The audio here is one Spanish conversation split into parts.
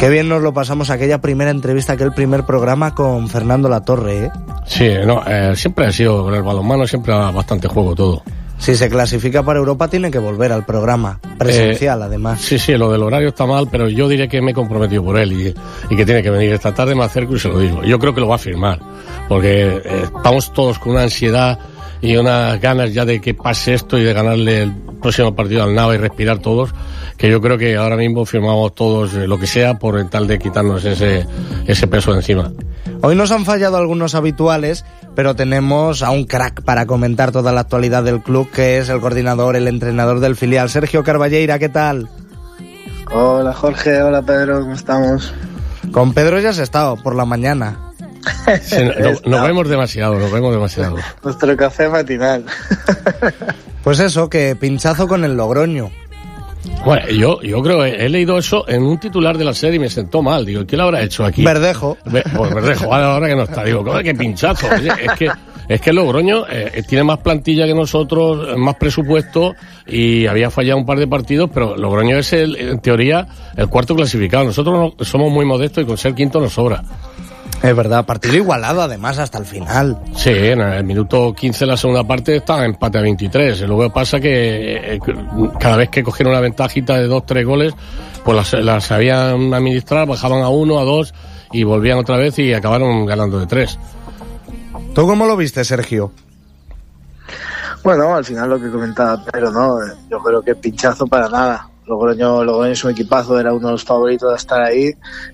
Qué bien nos lo pasamos aquella primera entrevista, aquel primer programa con Fernando Latorre, ¿eh? Sí, siempre ha sido, con el balonmano siempre ha bastante juego todo. Si se clasifica para Europa tiene que volver al programa, presencial además. Sí, lo del horario está mal, pero yo diré que me he comprometido por él y que tiene que venir esta tarde, me acerco y se lo digo. Yo creo que lo va a firmar, porque estamos todos con una ansiedad y unas ganas ya de que pase esto y de ganarle el próximo partido al Nava y respirar todos, que yo creo que ahora mismo firmamos todos lo que sea por tal de quitarnos ese peso de encima. Hoy nos han fallado algunos habituales, pero tenemos a un crack para comentar toda la actualidad del club, que es el coordinador, el entrenador del filial, Sergio Carballeira. ¿Qué tal? Hola Jorge, hola Pedro, ¿cómo estamos? Con Pedro ya has estado por la mañana. Sí, nos vemos demasiado. Nuestro café matinal. Pues eso, que pinchazo con el Logroño. Bueno, yo creo, he leído eso en un titular de la serie y me sentó mal. Digo, ¿qué le habrá hecho aquí? Verdejo. Pues Verdejo, ahora que no está. Digo, qué pinchazo. Oye, es que el Logroño tiene más plantilla que nosotros, más presupuesto, y había fallado un par de partidos, pero Logroño es, en teoría, el cuarto clasificado. Nosotros somos muy modestos y con ser quinto nos sobra. Es verdad, partido igualado además hasta el final. Sí, en el minuto 15 de la segunda parte estaba empate a 23. Y luego pasa que cada vez que cogieron una ventajita de 2-3 goles, pues las sabían administrar, bajaban a 1, a 2 y volvían otra vez y acabaron ganando de 3. ¿Tú cómo lo viste, Sergio? Bueno, al final lo que comentaba Pedro, ¿no? Yo creo que pinchazo para nada. Logroño es un equipazo, era uno de los favoritos de estar ahí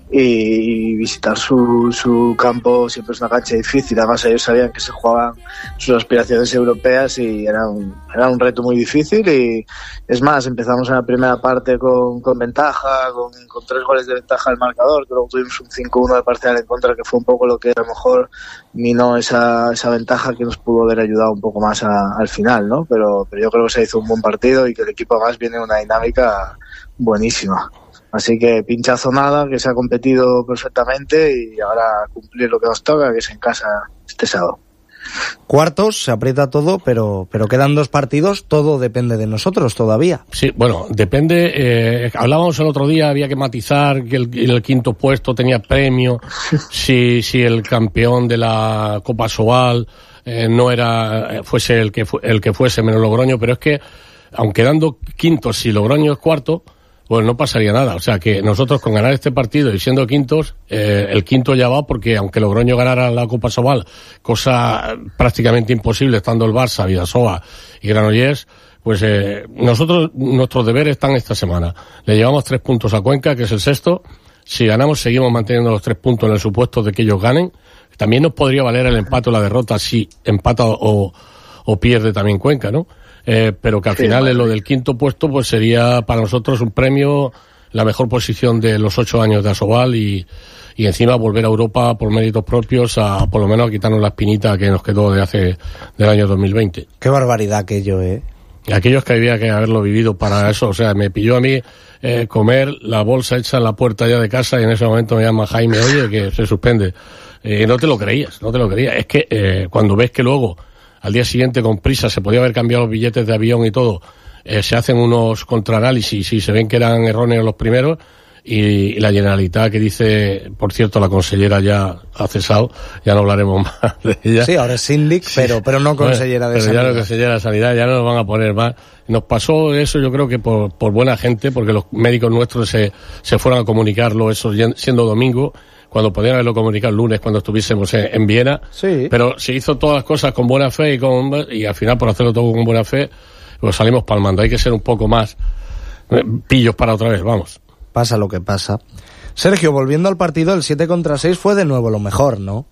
y visitar su campo siempre es una cancha difícil. Además ellos sabían que se jugaban sus aspiraciones europeas y era un reto muy difícil. Y es más, empezamos en la primera parte con ventaja, con 3 goles de ventaja al marcador, que luego tuvimos un 5-1 de parcial en contra, que fue un poco lo que a lo mejor minó esa ventaja, que nos pudo haber ayudado un poco más al final, ¿no? Pero yo creo que se hizo un buen partido y que el equipo además viene en una dinámica buenísima. Así que pinchazo nada, que se ha competido perfectamente y ahora cumplir lo que nos toca, que es en casa este sábado. Cuartos, se aprieta todo, pero quedan 2 partidos, todo depende de nosotros todavía. Sí, bueno, depende, hablábamos el otro día, había que matizar que el quinto puesto tenía premio, si el campeón de la Copa Sobal fuese el que fuese menos Logroño, pero es que aunque dando quintos, si Logroño es cuarto, pues no pasaría nada. O sea que nosotros con ganar este partido y siendo quintos, el quinto ya va, porque aunque Logroño ganara la Copa Sobal, cosa prácticamente imposible estando el Barça, Vidasoa y Granollers, pues nosotros, nuestros deberes están esta semana. Le llevamos 3 puntos a Cuenca, que es el sexto. Si ganamos, seguimos manteniendo los 3 puntos en el supuesto de que ellos ganen. También nos podría valer el empate o la derrota si empata o pierde también Cuenca, ¿no? Pero que al final en lo del quinto puesto pues sería para nosotros un premio, la mejor posición de los 8 años de Asobal y encima volver a Europa por méritos propios por lo menos a quitarnos la espinita que nos quedó del año 2020. Qué barbaridad aquello, Aquellos que había que haberlo vivido para eso. O sea, me pilló a mí comer la bolsa hecha en la puerta ya de casa y en ese momento me llama Jaime, oye, que se suspende. No te lo creías. Es que cuando ves que luego al día siguiente con prisa se podía haber cambiado los billetes de avión y todo, se hacen unos contraanálisis y se ven que eran erróneos los primeros, y la Generalitat, que dice, por cierto, la consellera ya ha cesado, ya no hablaremos más de ella. Sí, ahora es síndic, pero no consellera de Sanidad. Pero ya no consellera de Sanidad, ya no nos van a poner más. Nos pasó eso, yo creo que por buena gente, porque los médicos nuestros se fueron a comunicarlo eso siendo domingo, cuando podían haberlo comunicado el lunes cuando estuviésemos en Viena. Sí. Pero se hizo todas las cosas con buena fe y al final, por hacerlo todo con buena fe, pues salimos palmando. Hay que ser un poco más pillos para otra vez, vamos. Pasa lo que pasa. Sergio, volviendo al partido, el 7-6 fue de nuevo lo mejor, ¿no?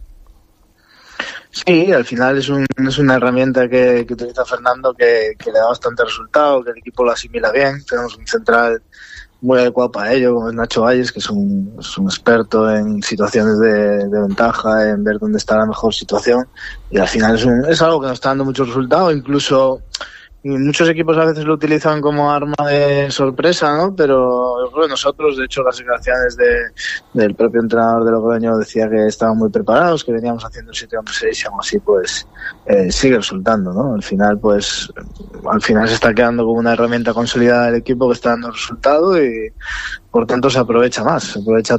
Sí, al final es una herramienta que utiliza Fernando que le da bastante resultado, que el equipo lo asimila bien. Tenemos un central muy adecuado para ello, como es Nacho Valles, que es un experto en situaciones de ventaja, en ver dónde está la mejor situación, y al final es algo que nos está dando mucho resultado. Incluso muchos equipos a veces lo utilizan como arma de sorpresa, ¿no? Pero bueno, nosotros, de hecho, las declaraciones del propio entrenador de Logroño decía que estaban muy preparados, que veníamos haciendo el 7-6 y aún así pues sigue resultando, ¿no? Al final se está quedando como una herramienta consolidada del equipo que está dando resultado y por tanto se aprovecha más,